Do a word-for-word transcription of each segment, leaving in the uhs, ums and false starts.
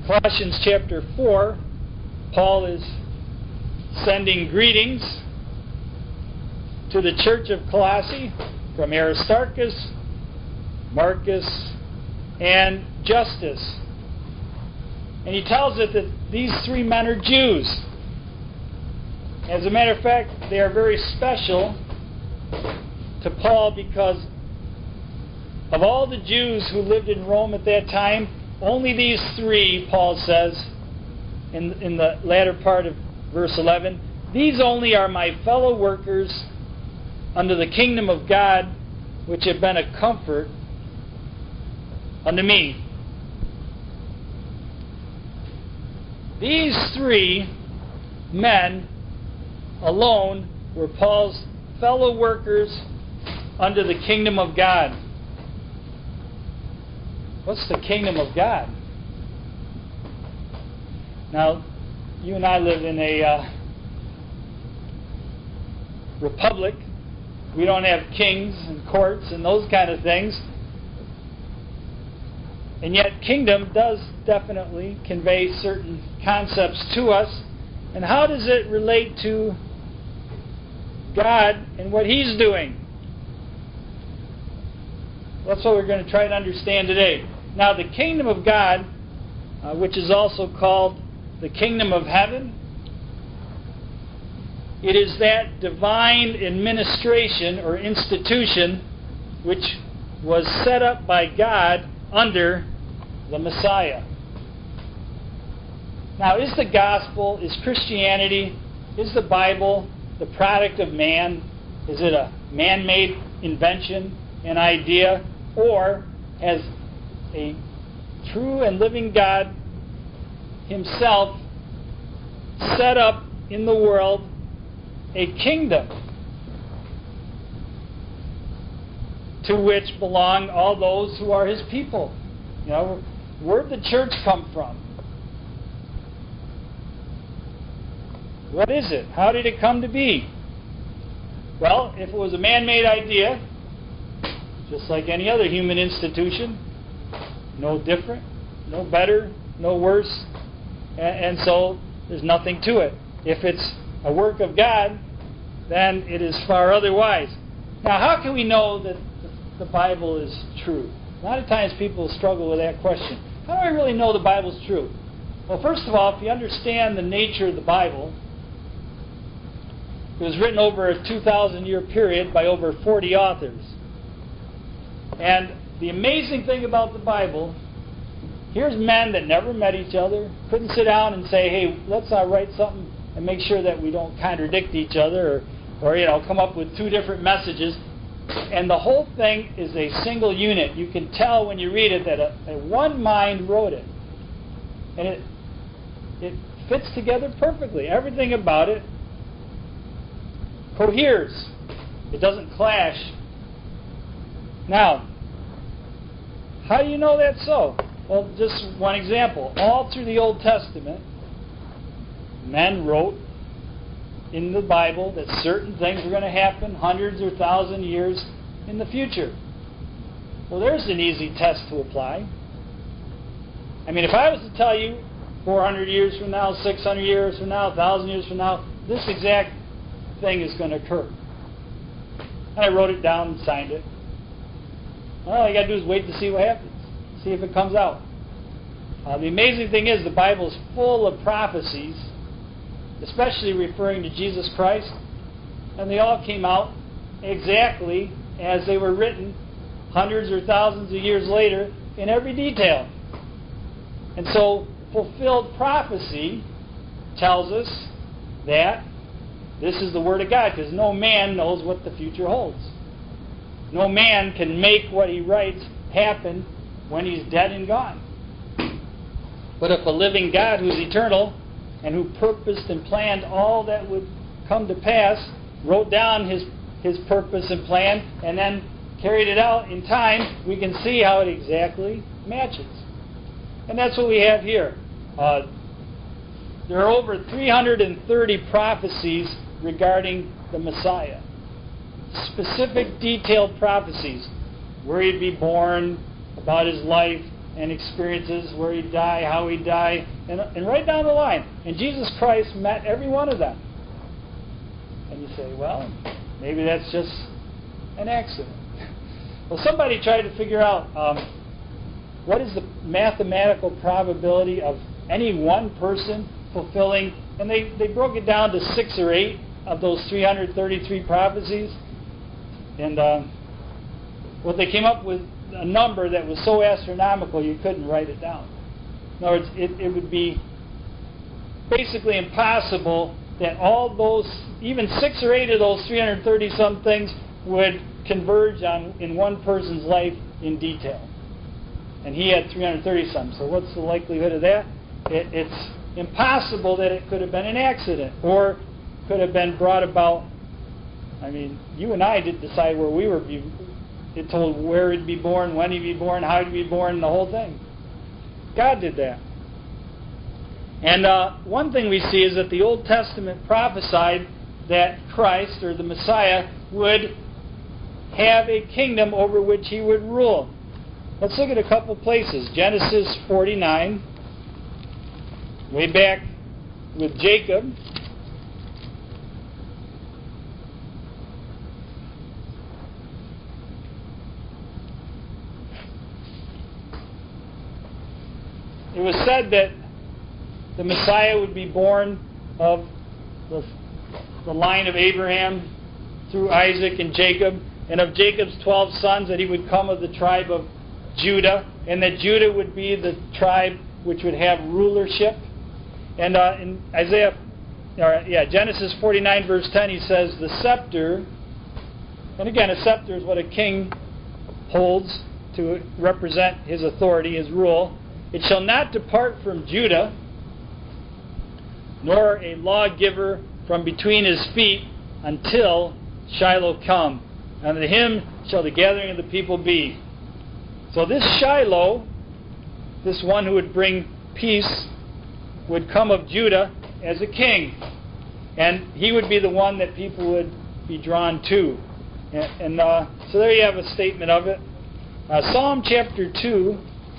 In Colossians chapter four, Paul is sending greetings to the church of Colossae from Aristarchus, Marcus, and Justus. And he tells it that these three men are Jews. As a matter of fact, they are very special to Paul because of all the Jews who lived in Rome at that time, only these three, Paul says in, in the latter part of verse eleven, these only are my fellow workers under the kingdom of God, which have been a comfort unto me. These three men alone were Paul's fellow workers under the kingdom of God. What's the kingdom of God? Now, you and I live in a uh, republic. We don't have kings and courts and those kind of things. And yet, kingdom does definitely convey certain concepts to us. And how does it relate to God and what He's doing? That's what we're going to try to understand today. Now, the kingdom of God, uh, which is also called the kingdom of heaven, it is that divine administration or institution which was set up by God under the Messiah. Now, is the gospel, is Christianity, is the Bible the product of man? Is it a man-made invention, an idea, or has a true and living God Himself set up in the world a kingdom to which belong all those who are His people? You know, where did the church come from? What is it? How did it come to be? Well, if it was a man-made idea, just like any other human institution, no different, no better, no worse, and, and so there's nothing to it. If it's a work of God, then it is far otherwise. Now, how can we know that the Bible is true? A lot of times people struggle with that question. How do I really know the Bible's true? Well, first of all, if you understand the nature of the Bible, it was written over a two thousand year period by over forty authors. And the amazing thing about the Bible, here's men that never met each other, couldn't sit down and say, hey, let's uh, write something and make sure that we don't contradict each other or, or you know, come up with two different messages. And the whole thing is a single unit. You can tell when you read it that a, a one mind wrote it. And it it fits together perfectly. Everything about it coheres. It doesn't clash. Now, how do you know that's so? Well, just one example. All through the Old Testament, men wrote in the Bible that certain things were going to happen hundreds or thousand years in the future. Well, there's an easy test to apply. I mean, if I was to tell you four hundred years from now, six hundred years from now, one thousand years from now, this exact thing is going to occur. And I wrote it down and signed it. Well, all you got to do is wait to see what happens. See if it comes out. Uh, the amazing thing is the Bible is full of prophecies, especially referring to Jesus Christ, and they all came out exactly as they were written hundreds or thousands of years later in every detail. And so fulfilled prophecy tells us that this is the Word of God, because no man knows what the future holds. No man can make what he writes happen when he's dead and gone. But if a living God who's eternal and who purposed and planned all that would come to pass, wrote down his, his purpose and plan, and then carried it out in time, we can see how it exactly matches. And that's what we have here. Uh, there are over three hundred thirty prophecies regarding the Messiah. Specific, detailed prophecies. Where he'd be born, about his life, and experiences where he'd die, how he'd die, and, and right down the line. And Jesus Christ met every one of them. And you say, well, maybe that's just an accident. Well, somebody tried to figure out um, what is the mathematical probability of any one person fulfilling, and they, they broke it down to six or eight of those three hundred thirty-three prophecies. And um, well, they came up with a number that was so astronomical you couldn't write it down. In other words, it, it would be basically impossible that all those, even six or eight of those three hundred thirty some things would converge on in one person's life in detail. And he had three hundred thirty some. So what's the likelihood of that? It, it's impossible that it could have been an accident or could have been brought about. I mean, you and I did decide where we were. Be, it told where he'd be born, when he'd be born, how he'd be born, the whole thing. God did that. And uh, one thing we see is that the Old Testament prophesied that Christ, or the Messiah, would have a kingdom over which he would rule. Let's look at a couple places. Genesis forty-nine, way back with Jacob. It was said that the Messiah would be born of the, the line of Abraham through Isaac and Jacob, and of Jacob's twelve sons, that he would come of the tribe of Judah, and that Judah would be the tribe which would have rulership. And uh, in Isaiah, or, yeah, Genesis forty-nine, verse ten, he says, the scepter, and again, a scepter is what a king holds to represent his authority, his rule. It shall not depart from Judah, nor a lawgiver from between his feet, until Shiloh come. And to him shall the gathering of the people be. So this Shiloh, this one who would bring peace, would come of Judah as a king. And he would be the one that people would be drawn to. And, and uh, so there you have a statement of it. Uh, Psalm chapter two.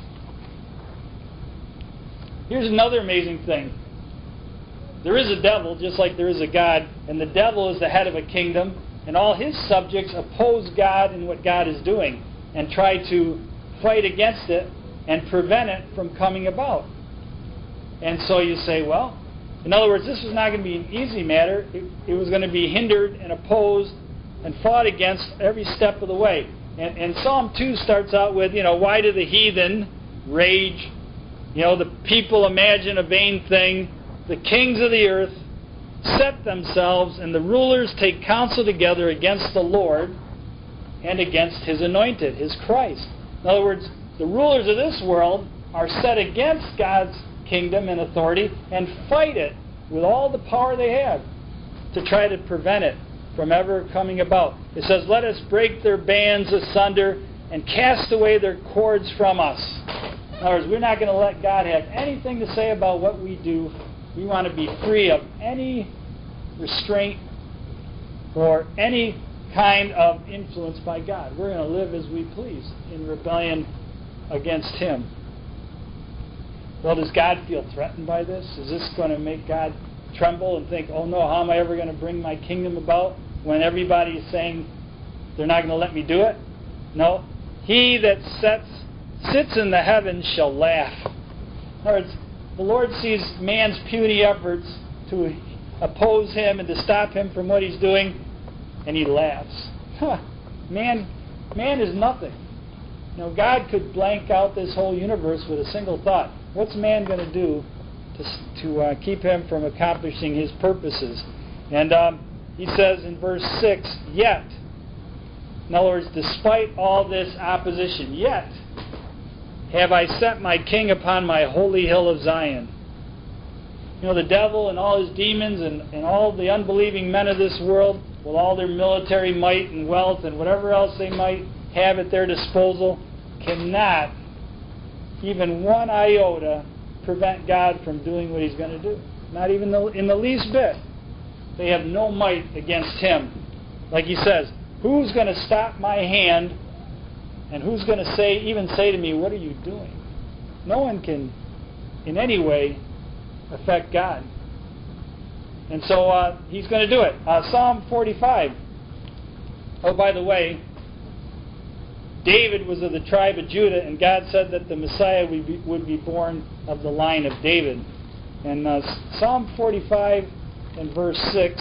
Here's another amazing thing. There is a devil, just like there is a God, and the devil is the head of a kingdom, and all his subjects oppose God and what God is doing, and try to fight against it and prevent it from coming about. And so you say, well, in other words, this was not going to be an easy matter. It, it was going to be hindered and opposed and fought against every step of the way. And, and Psalm two starts out with, you know, why do the heathen rage? You know, the people imagine a vain thing. The kings of the earth set themselves, and the rulers take counsel together against the Lord and against his anointed, his Christ. In other words, the rulers of this world are set against God's kingdom and authority and fight it with all the power they have to try to prevent it from ever coming about. It says, let us break their bands asunder and cast away their cords from us. In other words, we're not going to let God have anything to say about what we do. We want to be free of any restraint or any kind of influence by God. We're going to live as we please in rebellion against Him. Well, does God feel threatened by this? Is this going to make God tremble and think, oh no, how am I ever going to bring my kingdom about when everybody is saying they're not going to let me do it? No. He that sets, sits in the heavens shall laugh. In other words, the Lord sees man's puny efforts to oppose Him and to stop Him from what He's doing, and He laughs. Huh. Man, man is nothing. You know, God could blank out this whole universe with a single thought. What's man going to do to, to uh, keep him from accomplishing his purposes? And um, he says in verse six, yet, in other words, despite all this opposition, yet have I set my king upon my holy hill of Zion. You know, the devil and all his demons and, and all the unbelieving men of this world, with all their military might and wealth and whatever else they might have at their disposal, cannot, even one iota, prevent God from doing what He's going to do. Not even the, in the least bit. They have no might against Him. Like He says, who's going to stop my hand, and who's going to say, even say to me, what are you doing? no one can in any way affect God. And so uh, he's going to do it. Uh, Psalm forty-five. Oh, by the way, David was of the tribe of Judah, and God said that the Messiah would be, would be born of the line of David. And uh, Psalm forty-five and verse six.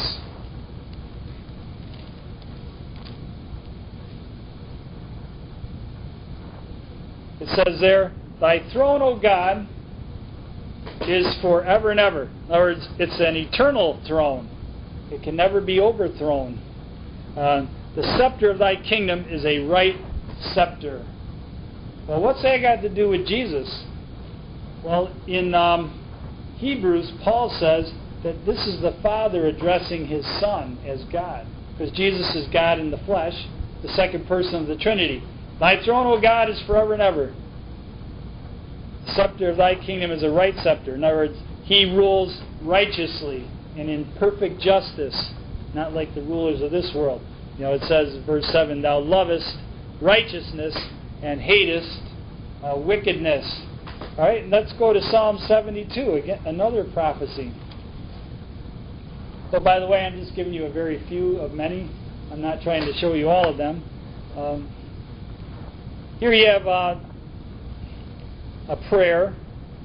It says there, "Thy throne, O God, is forever and ever." In other words, it's an eternal throne. It can never be overthrown. Uh, the scepter of thy kingdom is a right scepter. Well, what's that got to do with Jesus? Well, in um, Hebrews, Paul says that this is the Father addressing His Son as God, because Jesus is God in the flesh, the second person of the Trinity. Thy throne, O God, is forever and ever. The scepter of thy kingdom is a right scepter. In other words, He rules righteously and in perfect justice, not like the rulers of this world. You know, it says, verse seven, "Thou lovest righteousness and hatest uh, wickedness." All right, and let's go to Psalm seventy-two, again, another prophecy. So, by the way, I'm just giving you a very few of many. I'm not trying to show you all of them. Um, here you have uh, a prayer,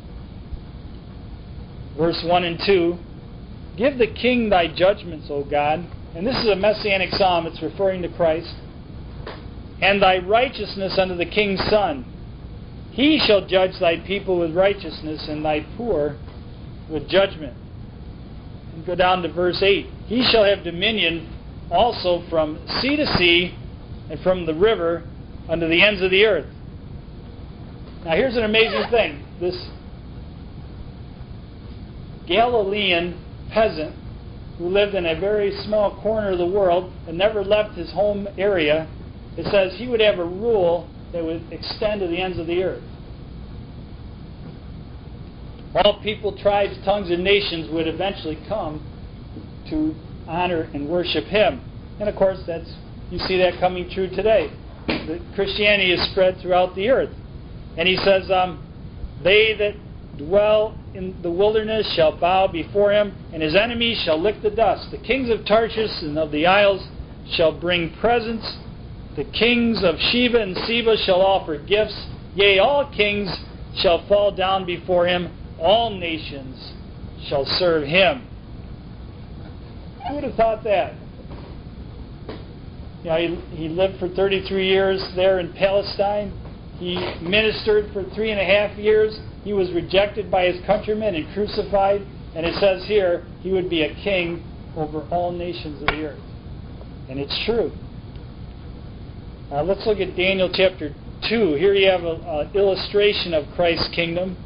verse one and two. "Give the king thy judgments, O God." And this is a messianic psalm. It's referring to Christ. "And thy righteousness unto the king's son. He shall judge thy people with righteousness, and thy poor with judgment." And go down to verse eight. "He shall have dominion also from sea to sea, and from the river unto the ends of the earth." Now here's an amazing thing. This Galilean peasant who lived in a very small corner of the world and never left his home area, it says he would have a rule that would extend to the ends of the earth. All people, tribes, tongues, and nations would eventually come to honor and worship him. And of course, that's you see that coming true today. The Christianity is spread throughout the earth. And he says, um, "They that dwell in the wilderness shall bow before him, and his enemies shall lick the dust. The kings of Tarshish and of the isles shall bring presents. The kings of Sheba and Seba shall offer gifts. Yea, all kings shall fall down before him. All nations shall serve him." Who would have thought that? You know, he, he lived for thirty-three years there in Palestine. He ministered for three and a half years. He was rejected by his countrymen and crucified. And it says here, he would be a king over all nations of the earth. And it's true. Uh, let's look at Daniel chapter two. Here you have an illustration of Christ's kingdom.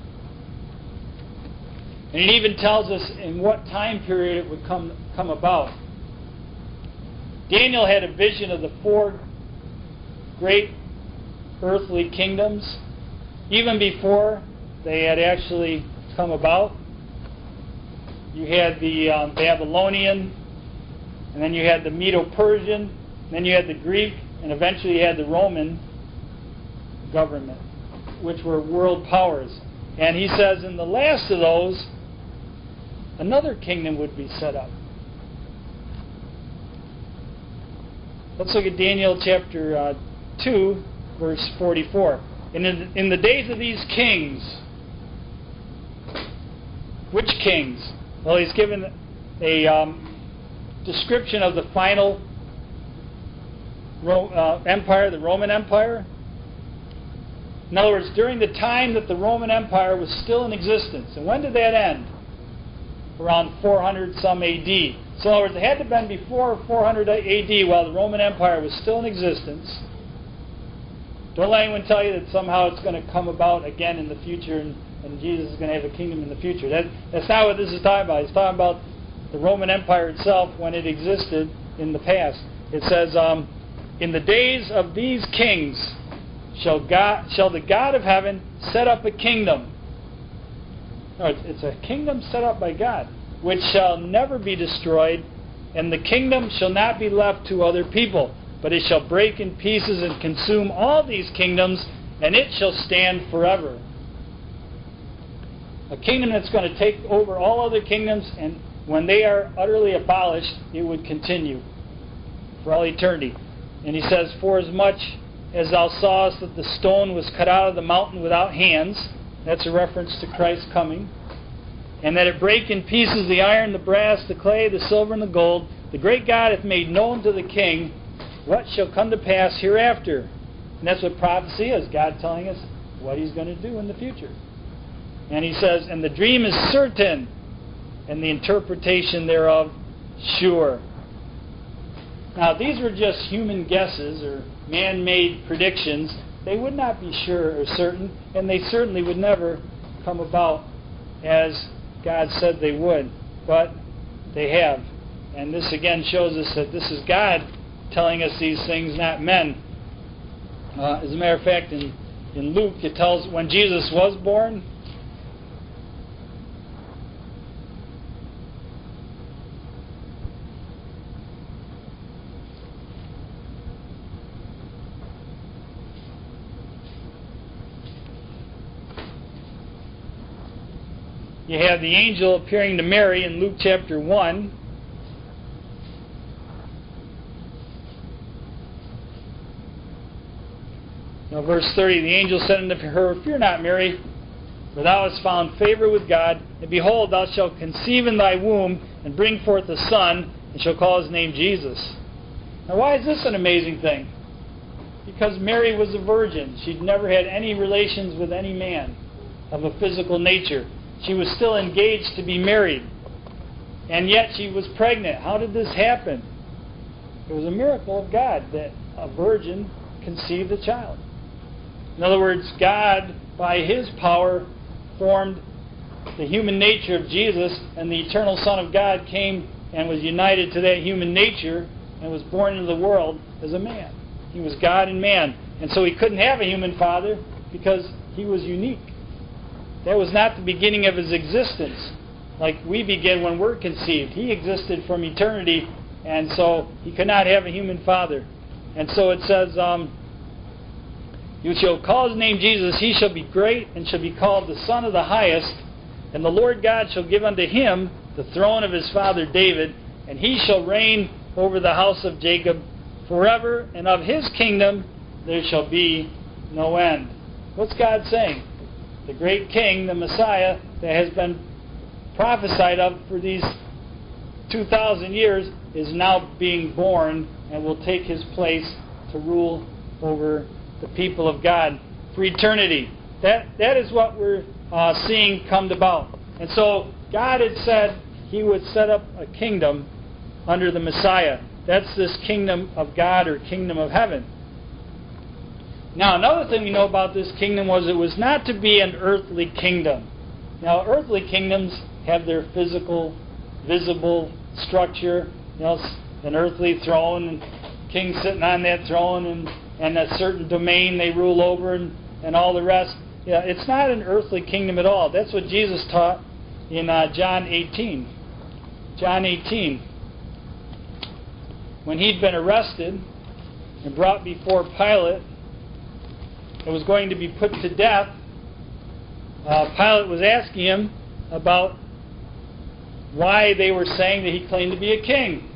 And it even tells us in what time period it would come, come about. Daniel had a vision of the four great earthly kingdoms, even before they had actually come about. You had the um, Babylonian, and then you had the Medo-Persian, and then you had the Greek, and eventually you had the Roman government, which were world powers. And he says in the last of those, another kingdom would be set up. Let's look at Daniel chapter uh, two, verse forty-four. And in, in the days of these kings, which kings? Well, he's given a um, description of the final Ro- uh, empire, the Roman Empire. In other words, during the time that the Roman Empire was still in existence. And when did that end? Around four hundred some A D. So in other words, it had to have been before four hundred A D while the Roman Empire was still in existence. Don't let anyone tell you that somehow it's going to come about again in the future and, and Jesus is going to have a kingdom in the future. That, that's not what this is talking about. He's talking about the Roman Empire itself when it existed in the past. It says, um, in the days of these kings shall God, shall the God of heaven set up a kingdom. No, it's, it's a kingdom set up by God, which shall never be destroyed, and the kingdom shall not be left to other people, but it shall break in pieces and consume all these kingdoms, and it shall stand forever. a kingdom that's going to take over all other kingdoms, and when they are utterly abolished, it would continue for all eternity. And he says, "For as much as thou sawest that the stone was cut out of the mountain without hands," that's a reference to Christ's coming, "and that it brake in pieces the iron, the brass, the clay, the silver, and the gold, the great God hath made known to the king what shall come to pass hereafter." And that's what prophecy is, God telling us what He's going to do in the future. And he says, "And the dream is certain, and the interpretation thereof sure." Now, these were just human guesses or man-made predictions. They would not be sure or certain, and they certainly would never come about as God said they would. But they have. And this again shows us that this is God telling us these things, not men. Uh, as a matter of fact, in, in Luke, it tells when Jesus was born, you have the angel appearing to Mary in Luke chapter one. Now, verse thirty, the angel said unto her, "Fear not, Mary, for thou hast found favor with God, and behold, thou shalt conceive in thy womb, and bring forth a son, and shall call his name Jesus." Now, why is this an amazing thing? Because Mary was a virgin. She'd never had any relations with any man of a physical nature. She was still engaged to be married. And yet she was pregnant. How did this happen? It was a miracle of God that a virgin conceived a child. In other words, God, by His power, formed the human nature of Jesus, and the eternal Son of God came and was united to that human nature and was born into the world as a man. He was God and man. And so He couldn't have a human father because He was unique. That was not the beginning of His existence, like we begin when we're conceived. He existed from eternity, and so He could not have a human father. And so it says, um, "You shall call His name Jesus. He shall be great, and shall be called the Son of the Highest. And the Lord God shall give unto Him the throne of His father David, and He shall reign over the house of Jacob forever, and of His kingdom there shall be no end." What's God saying? The great King, the Messiah, that has been prophesied of for these two thousand years, is now being born and will take His place to rule over the people of God for eternity. That that is what we're uh, seeing come about. And so God had said He would set up a kingdom under the Messiah. That's this kingdom of God, or kingdom of heaven. Now, another thing we know about this kingdom was it was not to be an earthly kingdom. Now, earthly kingdoms have their physical, visible structure. You know, an earthly throne, and king sitting on that throne, and, and a certain domain they rule over, and, and all the rest. Yeah, it's not an earthly kingdom at all. That's what Jesus taught in uh, John eighteen. John eighteen. When he'd been arrested and brought before Pilate, and was going to be put to death, uh, Pilate was asking him about why they were saying that he claimed to be a king.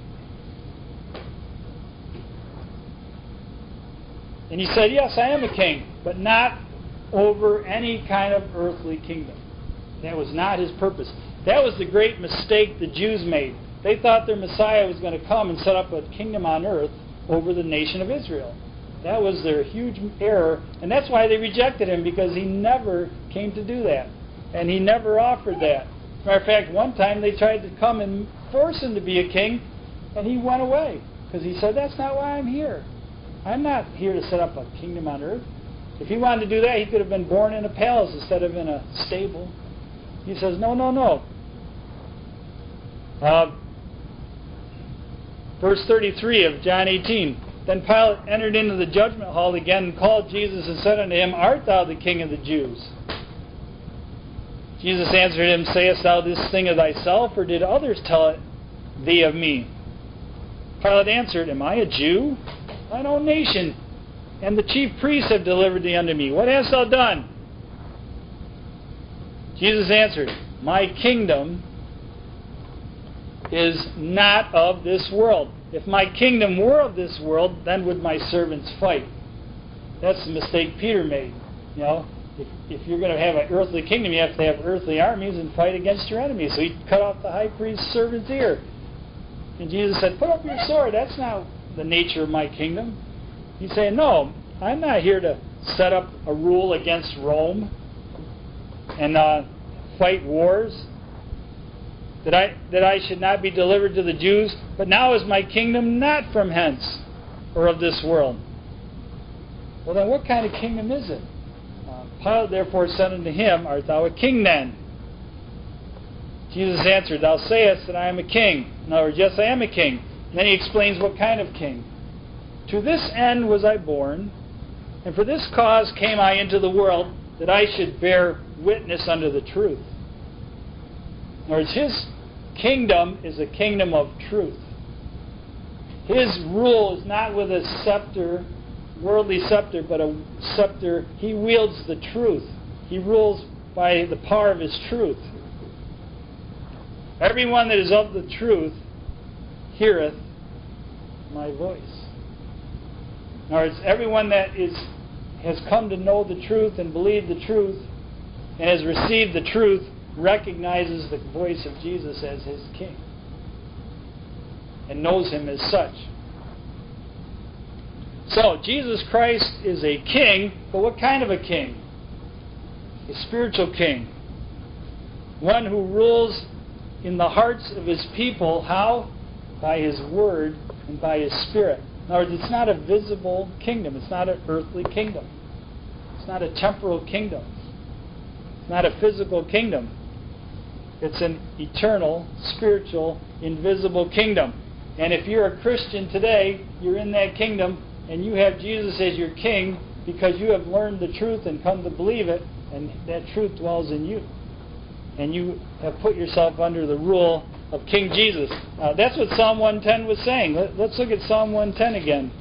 And he said, "Yes, I am a king, but not over any kind of earthly kingdom." That was not his purpose. That was the great mistake the Jews made. They thought their Messiah was going to come and set up a kingdom on earth over the nation of Israel. That was their huge error, and that's why they rejected Him, because He never came to do that. And He never offered that. As a matter of fact, one time they tried to come and force Him to be a king, and He went away, because He said, "That's not why I'm here. I'm not here to set up a kingdom on earth." If He wanted to do that, He could have been born in a palace instead of in a stable. He says, no, no, no. Uh, verse thirty-three of John eighteen. "Then Pilate entered into the judgment hall again, and called Jesus, and said unto Him, Art thou the King of the Jews? Jesus answered him, Sayest thou this thing of thyself, or did others tell it thee of me? Pilate answered, Am I a Jew? Thine own nation and the chief priests have delivered thee unto me. What hast thou done? Jesus answered, "My kingdom is not of this world. If my kingdom were of this world, then would my servants fight." That's the mistake Peter made. You know, if, if you're going to have an earthly kingdom, you have to have earthly armies and fight against your enemies. So he cut off the high priest's servant's ear. And Jesus said, "Put up your sword. That's not the nature of my kingdom." He's saying, "No, I'm not here to set up a rule against Rome and uh, fight wars. That I, that I should not be delivered to the Jews, but now is my kingdom not from hence, or of this world." Well, then what kind of kingdom is it? Uh, Pilate therefore said unto him, "Art thou a king then?" Jesus answered, "Thou sayest that I am a king." In other words, yes, I am a king. And then he explains what kind of king. "To this end was I born, and for this cause came I into the world, that I should bear witness unto the truth." In other words, his kingdom is a kingdom of truth. His rule is not with a scepter, worldly scepter, but a scepter. He wields the truth. He rules by the power of his truth. "Everyone that is of the truth heareth my voice." In other words, everyone that is has come to know the truth and believe the truth and has received the truth recognizes the voice of Jesus as his king and knows him as such. So, Jesus Christ is a king, but what kind of a king? A spiritual king. One who rules in the hearts of his people. How? By his word and by his spirit. In other words, it's not a visible kingdom. It's not an earthly kingdom. It's not a temporal kingdom. It's not a physical kingdom. It's an eternal, spiritual, invisible kingdom. And if you're a Christian today, you're in that kingdom, and you have Jesus as your king because you have learned the truth and come to believe it, and that truth dwells in you. And you have put yourself under the rule of King Jesus. Uh, that's what Psalm one ten was saying. Let, let's look at Psalm one ten again.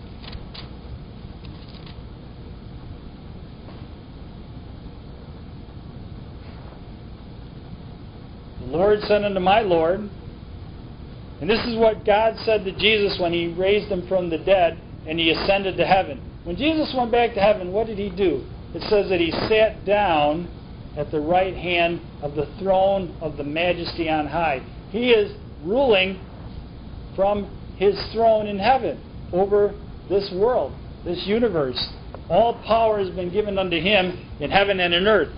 "The Lord said unto my Lord," and this is what God said to Jesus when he raised him from the dead and he ascended to heaven. When Jesus went back to heaven, what did he do? It says that he sat down at the right hand of the throne of the majesty on high. He is ruling from his throne in heaven over this world, this universe. All power has been given unto him in heaven and in earth.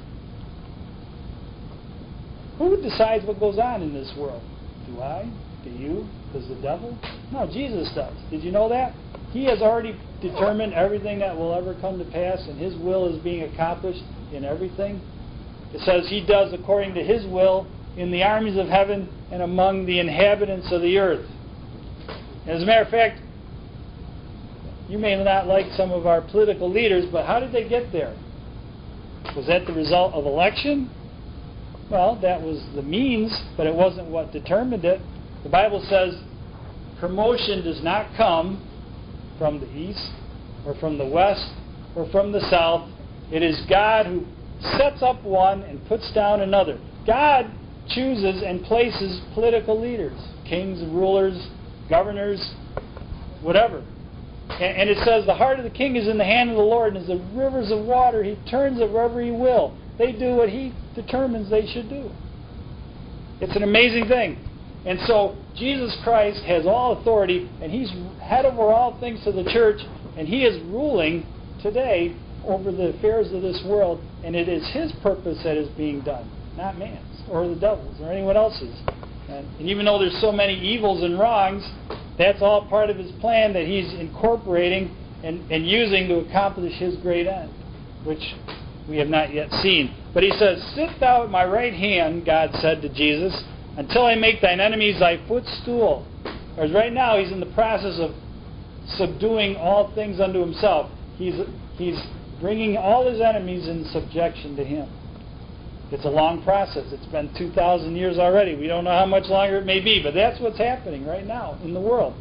Who decides what goes on in this world? Do I? Do you? Does the devil? No, Jesus does. Did you know that? He has already determined everything that will ever come to pass, and his will is being accomplished in everything. It says he does according to his will in the armies of heaven and among the inhabitants of the earth. As a matter of fact, you may not like some of our political leaders, but how did they get there? Was that the result of election? Well, that was the means, but it wasn't what determined it. The Bible says promotion does not come from the east or from the west or from the south. It is God who sets up one and puts down another. God chooses and places political leaders, kings, rulers, governors, whatever. And, and it says the heart of the king is in the hand of the Lord, and as the rivers of water, he turns it wherever he will. They do what he determines they should do. It's an amazing thing. And so Jesus Christ has all authority, and he's head over all things to the church, and he is ruling today over the affairs of this world, and it is his purpose that is being done, not man's or the devil's or anyone else's. And, and even though there's so many evils and wrongs, that's all part of his plan that he's incorporating and, and using to accomplish his great end, which we have not yet seen. But he says, "Sit thou at my right hand," God said to Jesus, "until I make thine enemies thy footstool." Whereas right now he's in the process of subduing all things unto himself. He's he's bringing all his enemies in subjection to him. It's a long process. It's been two thousand years already. We don't know how much longer it may be, but that's what's happening right now in the world.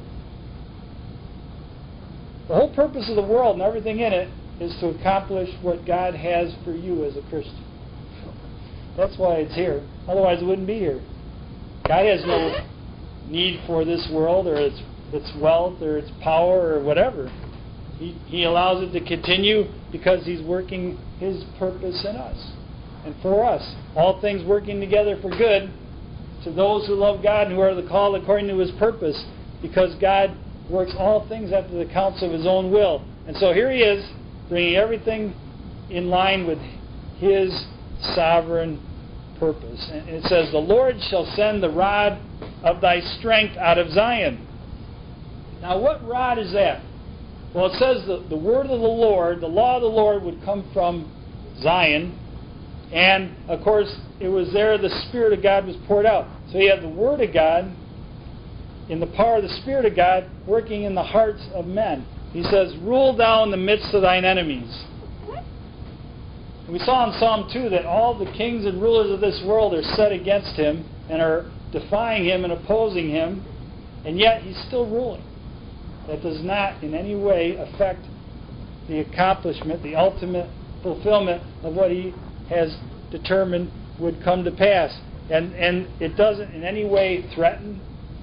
The whole purpose of the world and everything in it is to accomplish what God has for you as a Christian. That's why it's here. Otherwise it wouldn't be here. God has no need for this world or its its wealth or its power or whatever. He, he allows it to continue because He's working His purpose in us and for us. All things working together for good to those who love God and who are the called according to His purpose, because God works all things after the counsel of His own will. And so here He is, bringing everything in line with His sovereign purpose. And it says, "The Lord shall send the rod of thy strength out of Zion." Now what rod is that? Well, it says the, the word of the Lord, the law of the Lord would come from Zion. And, of course, it was there the Spirit of God was poured out. So you have the Word of God in the power of the Spirit of God working in the hearts of men. He says, "Rule thou in the midst of thine enemies." We saw in Psalm two that all the kings and rulers of this world are set against Him and are defying Him and opposing Him, and yet He's still ruling. That does not in any way affect the accomplishment, the ultimate fulfillment of what He has determined would come to pass. And, and it doesn't in any way threaten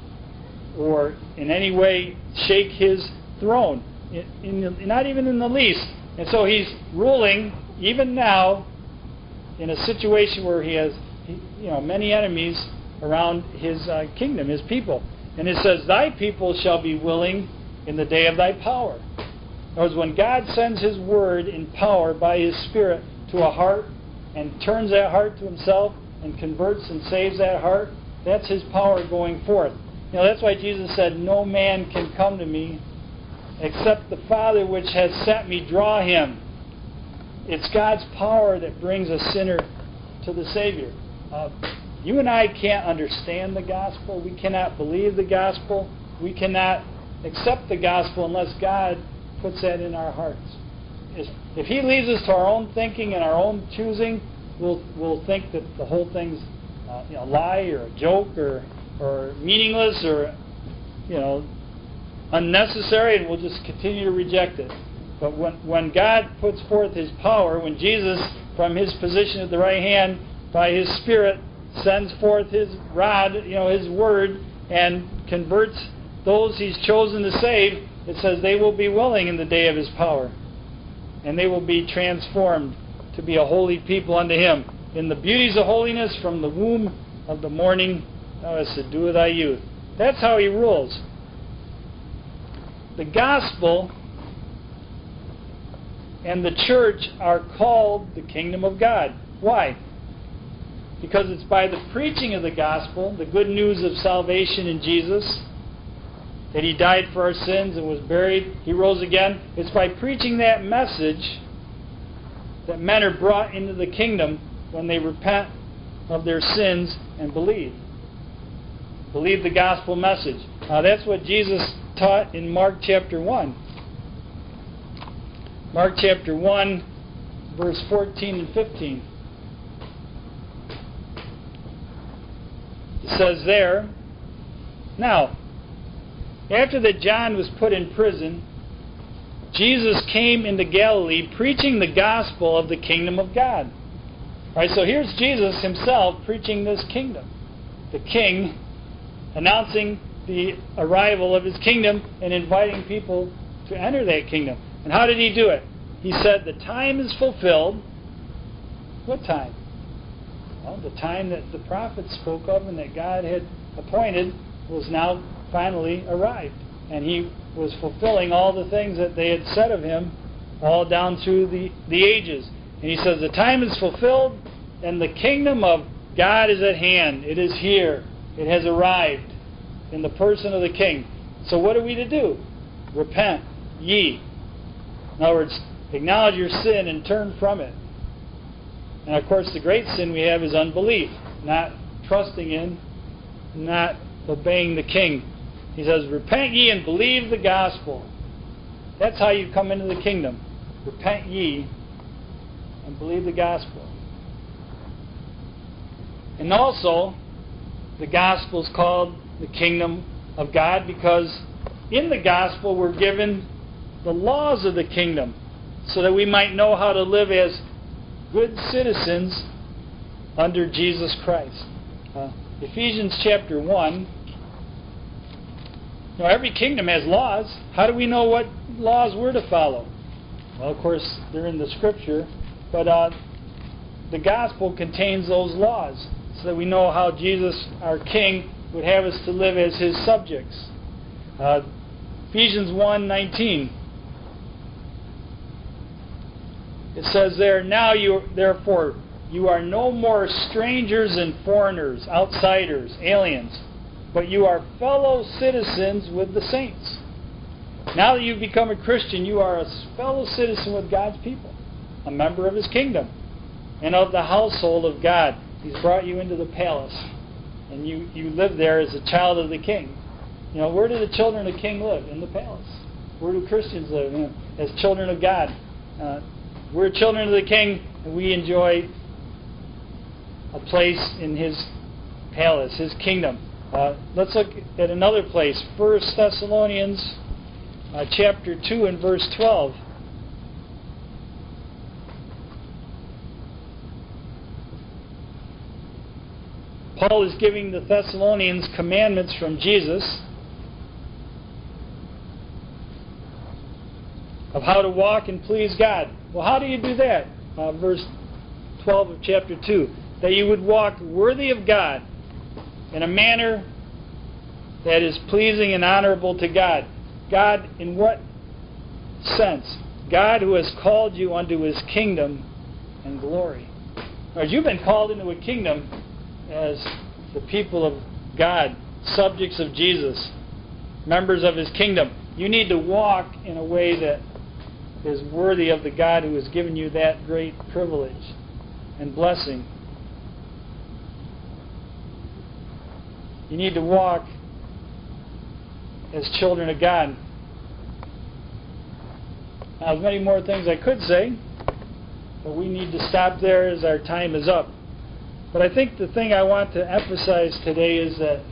or in any way shake His throne, in, in, not even in the least. And so He's ruling even now in a situation where He has you know, many enemies around His uh, kingdom, His people. And it says, "Thy people shall be willing in the day of thy power." In other words, when God sends His word in power by His Spirit to a heart and turns that heart to Himself and converts and saves that heart, that's His power going forth. You know, that's why Jesus said, "No man can come to me except the Father which has sent me draw him." It's God's power that brings a sinner to the Savior. Uh, you and I can't understand the gospel. We cannot believe the gospel. We cannot accept the gospel unless God puts that in our hearts. If He leaves us to our own thinking and our own choosing, we'll we'll think that the whole thing's uh, you know, a lie or a joke or or meaningless or you know unnecessary, and we'll just continue to reject it. But when when God puts forth His power, when Jesus, from His position at the right hand, by His Spirit, sends forth His rod, you know, His word, and converts those He's chosen to save, it says they will be willing in the day of His power. And they will be transformed to be a holy people unto Him. In the beauties of holiness, from the womb of the morning, thou hast to do with thy youth. That's how He rules. The gospel and the church are called the kingdom of God. Why? Because it's by the preaching of the gospel, the good news of salvation in Jesus, that He died for our sins and was buried, He rose again. It's by preaching that message that men are brought into the kingdom when they repent of their sins and believe. Believe the gospel message. Now that's what Jesus taught in Mark chapter one. Mark chapter one, verse fourteen and fifteen. It says there, "Now, after that John was put in prison, Jesus came into Galilee preaching the gospel of the kingdom of God." All right, so here's Jesus Himself preaching this kingdom. The King announcing the arrival of His kingdom and inviting people to enter that kingdom. And how did He do it? He said, "The time is fulfilled." What time? Well, the time that the prophets spoke of and that God had appointed was now finally arrived. And He was fulfilling all the things that they had said of Him all down through the, the ages. And He says, "The time is fulfilled and the kingdom of God is at hand." It is here. It has arrived in the person of the King. So what are we to do? Repent ye. In other words, acknowledge your sin and turn from it. And of course the great sin we have is unbelief. Not trusting in, not obeying the King. He says, "Repent ye and believe the gospel." That's how you come into the kingdom. Repent ye and believe the gospel. And also, the gospel is called the kingdom of God because in the gospel we're given the laws of the kingdom so that we might know how to live as good citizens under Jesus Christ. Uh, Ephesians chapter one. You know, every kingdom has laws. How do we know what laws we're to follow? Well, of course, they're in the Scripture, but uh, the gospel contains those laws so that we know how Jesus, our King, would have us to live as His subjects. Uh, Ephesians one nineteen. It says there, now you, therefore, you are no more strangers and foreigners, outsiders, aliens, but you are fellow citizens with the saints. Now that you've become a Christian, you are a fellow citizen with God's people, a member of His kingdom, and of the household of God. He's brought you into the palace, and you, you live there as a child of the King. You know, where do the children of the King live? In the palace. Where do Christians live? You know, as children of God. Uh, we're children of the King, and we enjoy a place in His palace, His kingdom. Uh, let's look at another place, First Thessalonians uh, chapter two and verse twelve. Paul is giving the Thessalonians commandments from Jesus of how to walk and please God. Well, how do you do that? Uh, verse twelve of chapter two. That you would walk worthy of God in a manner that is pleasing and honorable to God. God, in what sense? God who has called you unto His kingdom and glory. As you've been called into a kingdom as the people of God, subjects of Jesus, members of His kingdom, you need to walk in a way that is worthy of the God who has given you that great privilege and blessing. You need to walk as children of God. Now, there's many more things I could say, but we need to stop there as our time is up. But I think the thing I want to emphasize today is that